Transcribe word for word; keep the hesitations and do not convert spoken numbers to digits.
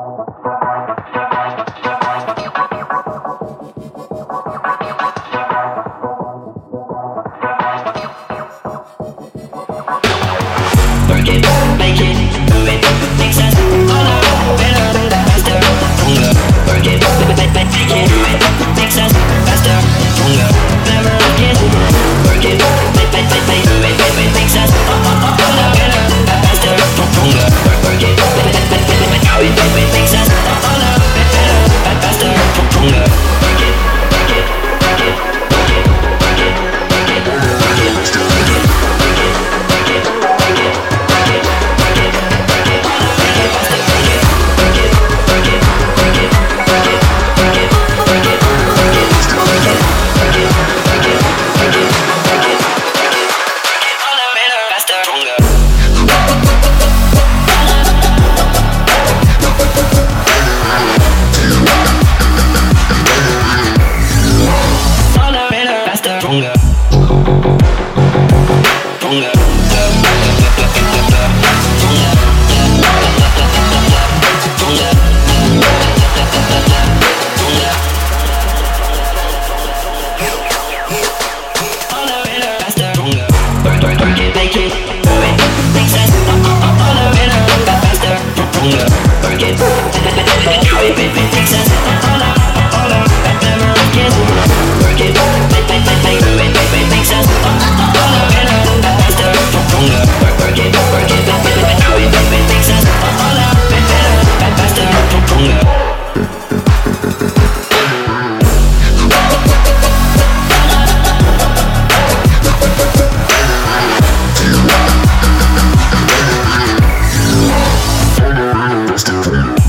Work it, make it, do it, make sense. Harder, better, faster, stronger. Work it, make, make, make it, do it, make sense. Faster, stronger. Never again. Work it, make, make, make, make, do it, make, make, make sense. Harder, better, faster, stronger. Work, work it, make, make, make, make, make, how it, make, make, make sense. Harder, better, faster, stronger. Work it, work it, work it, work it, work it, work it, work it, work it. Stronger, stronger, make it, do it, make sense. All the better, faster, stronger. Work it, how it make make sense. All the, all the, never again. Work it, make make make make do it, make make make sense. All the better, faster, stronger. Work work it, work it, make make how it make make make sense. All the better, faster, stronger. Faster.